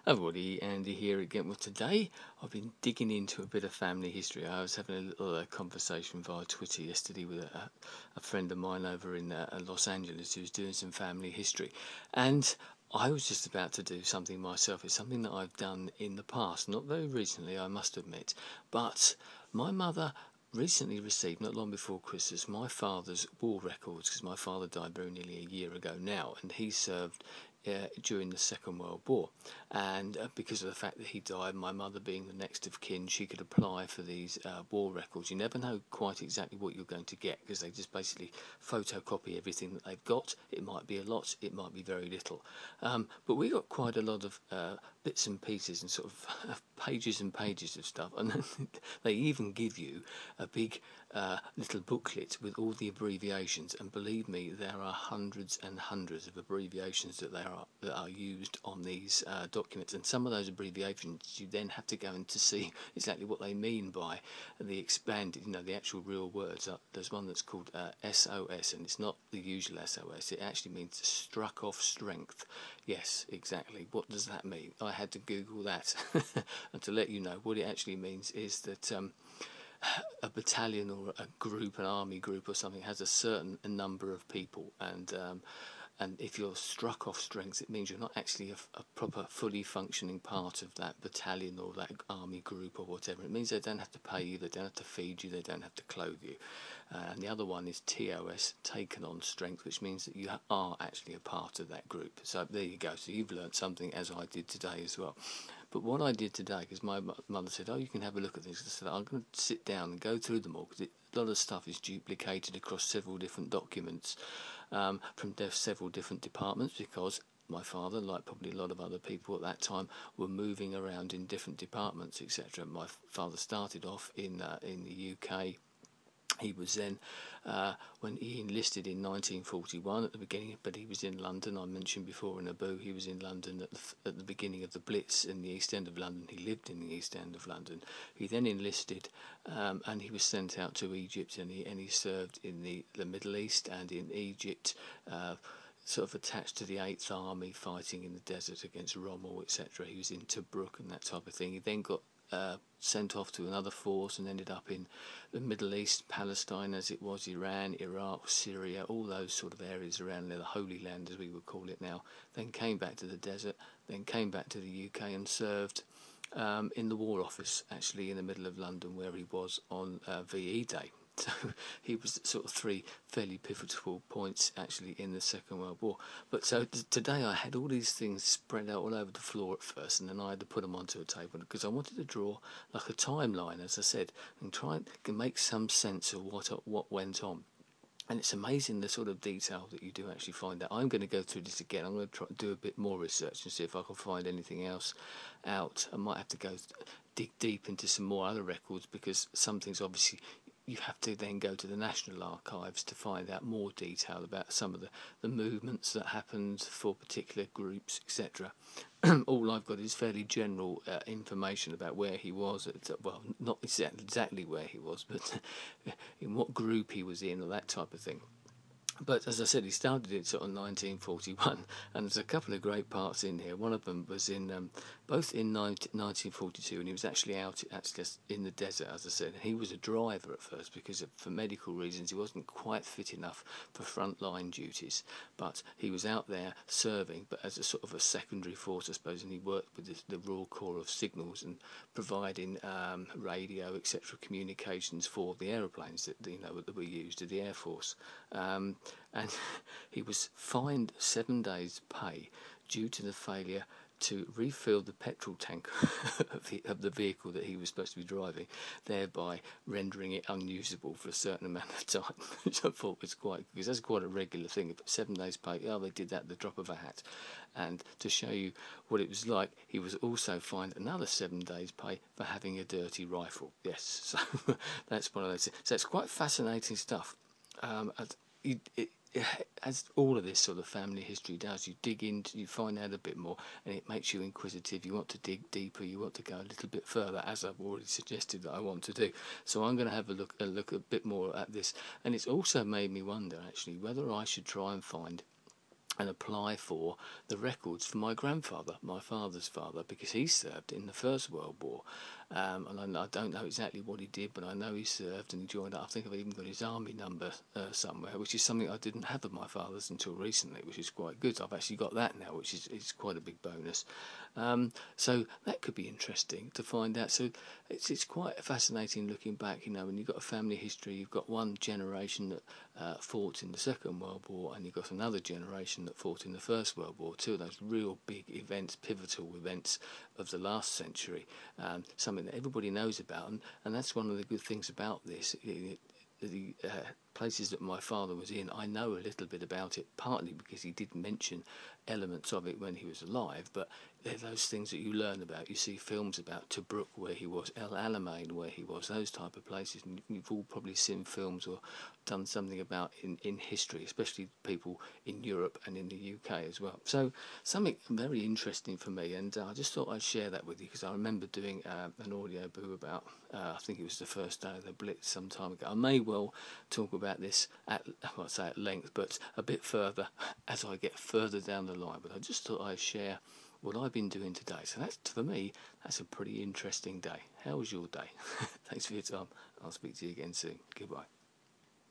Everybody, Andy here again. Well, today I've been digging into a bit of family history. I was having a little conversation via Twitter yesterday with a friend of mine over in Los Angeles who's doing some family history, and I was just about to do something myself. It's something that I've done in the past, not very recently, I must admit, but my mother recently received, not long before Christmas, my father's war records, because my father died very nearly a year ago now, and he served during the Second World War, and because of the fact that he died, my mother being the next of kin, she could apply for these war records. You never know quite exactly what you're going to get, because they just basically photocopy everything that they've got. It might be a lot, it might be very little, but we got quite a lot of bits and pieces and sort of pages and pages of stuff, and they even give you a big little booklet with all the abbreviations, and believe me, there are hundreds and hundreds of abbreviations that are used on these documents, and some of those abbreviations you then have to go in to see exactly what they mean by the expanded, the actual real words. There's one that's called SOS, and it's not the usual SOS. It actually means struck off strength. Yes, exactly. What does that mean? I had to Google that, and to let you know, what it actually means is that a battalion or a group, an army group or something, has a certain number of people, and if you're struck off strength, it means you're not actually a proper, fully functioning part of that battalion or that army group or whatever. It means they don't have to pay you, they don't have to feed you, they don't have to clothe you. And the other one is TOS, taken on strength, which means that you are actually a part of that group. So there you go. So you've learnt something, as I did today as well. But what I did today, because my mother said, "Oh, you can have a look at this," I said, "I'm going to sit down and go through them all, because a lot of stuff is duplicated across several different documents from several different departments, because my father, like probably a lot of other people at that time, were moving around in different departments, etc. My father started off in the UK. He was then, when he enlisted in 1941 at the beginning, but he was in London. I mentioned before in Abu, he was in London at the beginning of the Blitz in the East End of London. He lived in the East End of London. He then enlisted, and he was sent out to Egypt, and he served in the Middle East and in Egypt, sort of attached to the 8th Army, fighting in the desert against Rommel, etc. He was in Tobruk and that type of thing. He then got sent off to another force and ended up in the Middle East, Palestine as it was, Iran, Iraq, Syria, all those sort of areas around there, the Holy Land as we would call it now. Then came back to the desert, then came back to the UK and served in the War Office, actually in the middle of London, where he was on VE Day. So he was sort of three fairly pivotal points actually in the Second World War. But so today I had all these things spread out all over the floor at first, and then I had to put them onto a table because I wanted to draw like a timeline, as I said, and try and make some sense of what went on. And it's amazing the sort of detail that you do actually find out. I'm going to go through this again. I'm going to try to do a bit more research and see if I can find anything else out. I might have to go dig deep into some more other records, because some things obviously you have to then go to the National Archives to find out more detail about some of the movements that happened for particular groups, etc. All I've got is fairly general information about where he was, well, not exactly where he was, but in what group he was in, or that type of thing. But as I said, he started it sort of 1941, and there's a couple of great parts in here. One of them was in both in 1942, and he was actually out in the desert, as I said. He was a driver at first because for medical reasons he wasn't quite fit enough for frontline duties, but he was out there serving, but as a sort of a secondary force, I suppose, and he worked with the Royal Corps of Signals and providing radio, etc., communications for the aeroplanes that were used to the Air Force. And he was fined 7 days' pay due to the failure to refill the petrol tank of the vehicle that he was supposed to be driving, thereby rendering it unusable for a certain amount of time, which I thought was because that's quite a regular thing. But 7 days' pay, they did that at the drop of a hat. And to show you what it was like, he was also fined another 7 days' pay for having a dirty rifle. Yes, so that's one of those things. So it's quite fascinating stuff. As all of this sort of family history does, you dig into, you find out a bit more, and it makes you inquisitive. You want to dig deeper, you want to go a little bit further, as I've already suggested that I want to do. So I'm going to have a look a bit more at this, and it's also made me wonder actually whether I should try and find and apply for the records for my grandfather, my father's father, because he served in the First World War. And I don't know exactly what he did, but I know he served and he joined up. I think I've even got his army number somewhere, which is something I didn't have of my father's until recently, which is quite good. I've actually got that now, which is quite a big bonus. So that could be interesting to find out. So it's quite fascinating looking back, when you've got a family history, you've got one generation that fought in the Second World War, and you've got another generation that fought in the First World War, two of those real big events, pivotal events of the last century, something that everybody knows about, and that's one of the good things about this. The places that my father was in, I know a little bit about it, partly because he did mention elements of it when he was alive, but they're those things that you learn about. You see films about Tobruk where he was, El Alamein where he was, those type of places, and you've all probably seen films or done something about in history, especially people in Europe and in the UK as well. So something very interesting for me, and I just thought I'd share that with you because I remember doing an audio boo about, I think it was the first day of the Blitz some time ago. I may well talk about this at length, but a bit further as I get further down the line. But I just thought I'd share what I've been doing today. So that's, for me, that's a pretty interesting day. How was your day? Thanks for your time. I'll speak to you again soon. Goodbye.